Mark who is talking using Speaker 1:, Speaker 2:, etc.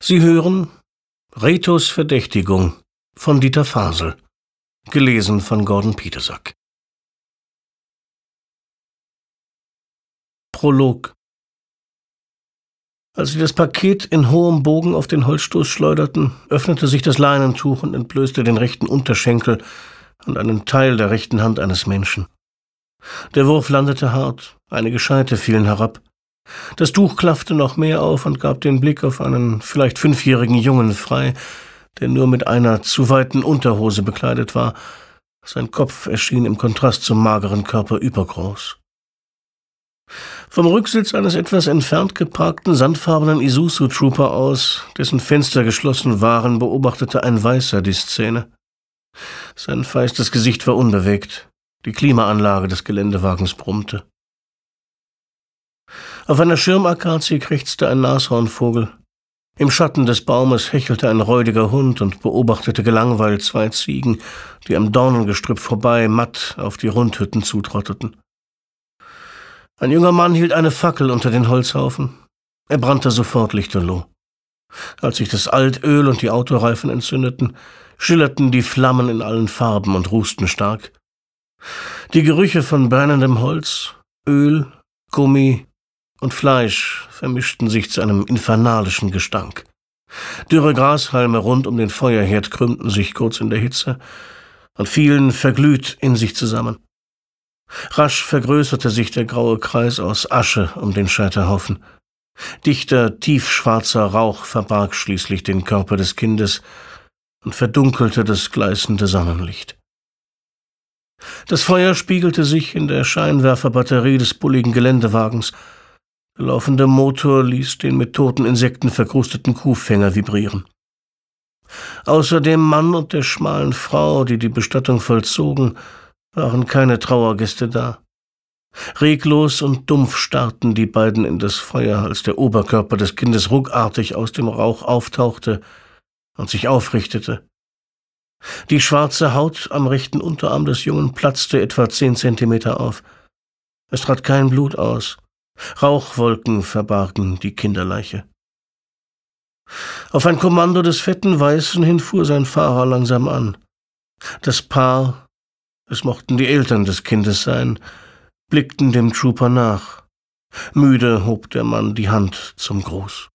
Speaker 1: Sie hören Retos Verdächtigung von Dieter Fasel, gelesen von Gordon Pietesack. Prolog. Als sie das Paket in hohem Bogen auf den Holzstoß schleuderten, öffnete sich das Leinentuch und entblößte den rechten Unterschenkel und einen Teil der rechten Hand eines Menschen. Der Wurf landete hart, einige Scheite fielen herab. Das Tuch klaffte noch mehr auf und gab den Blick auf einen vielleicht 5-jährigen Jungen frei, der nur mit einer zu weiten Unterhose bekleidet war. Sein Kopf erschien im Kontrast zum mageren Körper übergroß. Vom Rücksitz eines etwas entfernt geparkten sandfarbenen Isuzu Trooper aus, dessen Fenster geschlossen waren, beobachtete ein Weißer die Szene. Sein feistes Gesicht war unbewegt. Die Klimaanlage des Geländewagens brummte. Auf einer Schirmakazie krächzte ein Nashornvogel. Im Schatten des Baumes hechelte ein räudiger Hund und beobachtete gelangweilt 2 Ziegen, die am Dornengestrüpp vorbei matt auf die Rundhütten zutrotteten. Ein junger Mann hielt eine Fackel unter den Holzhaufen. Er brannte sofort lichterloh. Als sich das Altöl und die Autoreifen entzündeten, schillerten die Flammen in allen Farben und rußten stark. Die Gerüche von brennendem Holz, Öl, Gummi und Fleisch vermischten sich zu einem infernalischen Gestank. Dürre Grashalme rund um den Feuerherd krümmten sich kurz in der Hitze und fielen verglüht in sich zusammen. Rasch vergrößerte sich der graue Kreis aus Asche um den Scheiterhaufen. Dichter, tiefschwarzer Rauch verbarg schließlich den Körper des Kindes und verdunkelte das gleißende Sonnenlicht. Das Feuer spiegelte sich in der Scheinwerferbatterie des bulligen Geländewagens. Der laufende Motor ließ den mit toten Insekten verkrusteten Kuhfänger vibrieren. Außer dem Mann und der schmalen Frau, die die Bestattung vollzogen, waren keine Trauergäste da. Reglos und dumpf starrten die beiden in das Feuer, als der Oberkörper des Kindes ruckartig aus dem Rauch auftauchte und sich aufrichtete. Die schwarze Haut am rechten Unterarm des Jungen platzte etwa 10 Zentimeter auf. Es trat kein Blut aus. Rauchwolken verbargen die Kinderleiche. Auf ein Kommando des fetten Weißen hin fuhr sein Fahrer langsam an. Das Paar, es mochten die Eltern des Kindes sein, blickten dem Trooper nach. Müde hob der Mann die Hand zum Gruß.